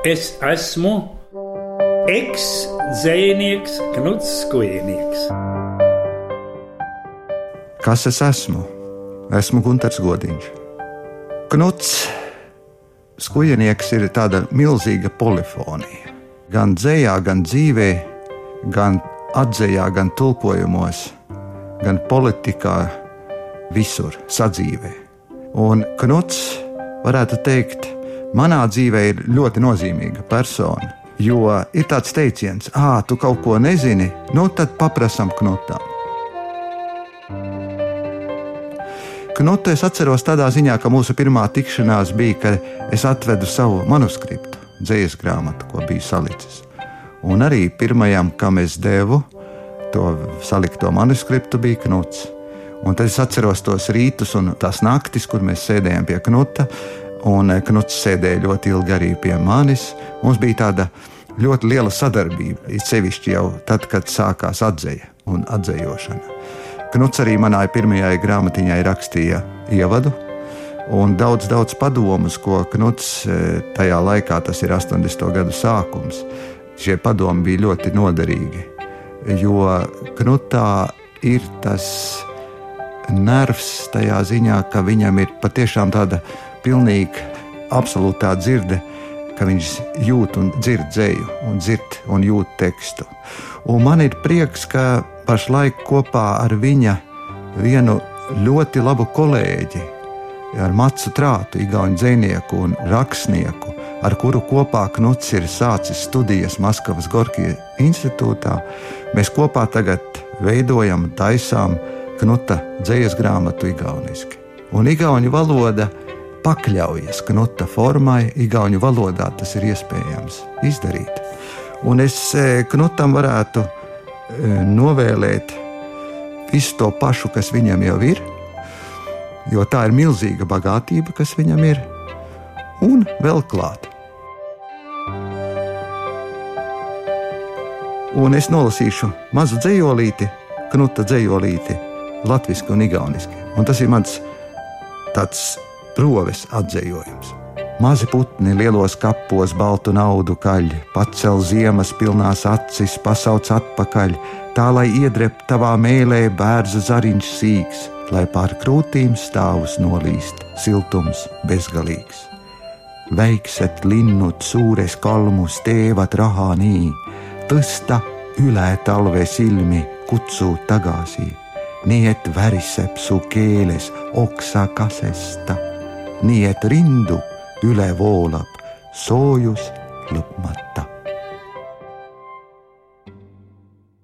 Es esmu eks-dzejnieks Knuts Skujnieks. Kas es esmu? Esmu Gunters Godiņš. Knuts Skujnieks ir tāda milzīga polifonija. Gan dzejā, gan dzīvē, gan atzejā, gan tulkojumos, gan politikā, visur, sadzīvē. Un Knuts, varētu teikt, manā dzīvē ir ļoti nozīmīga persona, jo ir tāds teiciens, tu kaut ko nezini, tad paprasam Knutam. Knutu es atceros tādā ziņā, ka mūsu pirmā tikšanās bija, kad es atvedu savu manuskriptu, dzejas grāmatu, ko biju salicis. Un arī pirmajam, kam es devu to salikto manuskriptu, bija Knuts. Un tad es atceros tos rītus un tās naktis, kur mēs sēdējām pie Knuta, un Knuts sēdēja ļoti ilgi arī pie manis. Mums bija tāda ļoti liela sadarbība, it sevišķi jau tad, kad sākās atzeja un atzējošana. Knuts arī manai pirmajai grāmatiņai rakstīja ievadu, un daudz padomus, ko Knuts tajā laikā, tas ir 80. gadu sākums, šie padomi bija ļoti noderīgi, jo Knutā ir tas nervs tajā ziņā, ka viņam ir patiešām tāda pilnīgi absolūtā dzirde, ka viņš jūt un dzird dzeju, un dzird un jūt tekstu. Un man ir prieks, ka pašlaik kopā ar viņa vienu ļoti labu kolēģi, ar Matsu Trātu, igauņu dzejnieku un rakstnieku, ar kuru kopā Knuts ir sācis studijas Maskavas Gorkija institūtā, mēs kopā tagad veidojam, taisām Knuta dzejas grāmatu igauniski. Un igauņu valoda pakļaujas Knuta formai, igauņu valodā tas ir iespējams izdarīt. Un es Knutam varētu novēlēt visu to pašu, kas viņam jau ir, jo tā ir milzīga bagātība, kas viņam ir, un vēl klāt. Un es nolasīšu mazu dzejolīti, Knuta dzejolīti, latviski un igauniski. Un tas ir mans tāds proves atzējojums. Mazi putni lielos kapos baltu naudu kaļ, pacel ziemas pilnās acis, pasauc atpakaļ, tā lai iedrep tavā mēlē bērza zariņš sīks, lai pār krūtīm stāvus nolīst, siltums bezgalīgs. Veikset linnut suures kalmus teevat rahaa nii, tõsta üle talve silmi, kutsuu tagasi. Nii et väriseb su keeles oksa kasesta, nii et rindu üle voolab soojus lõpmatu.